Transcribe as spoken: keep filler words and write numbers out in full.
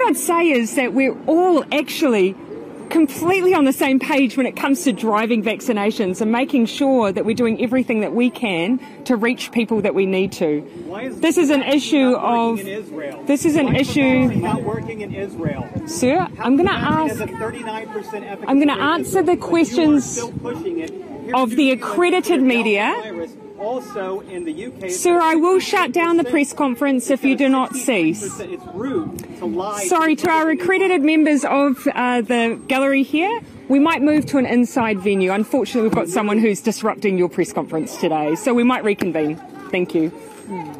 I'd say is that we're all actually completely on the same page when it comes to driving vaccinations and making sure that we're doing everything that we can to reach people that we need to. Why is this is an issue of. This is an Why issue. Is not working in Israel? Sir, How I'm going to vaccine ask. has a thirty-nine percent efficacy I'm going to rate, answer the but you are questions still pushing it. Here's of the accredited Delta media. virus. Also in the U K, Sir, I will shut down the press conference if you do not cease. It's rude to lie. Sorry, to our accredited members of uh, the gallery here, we might move to an inside venue. Unfortunately, we've got someone who's disrupting your press conference today, so we might reconvene. Thank you.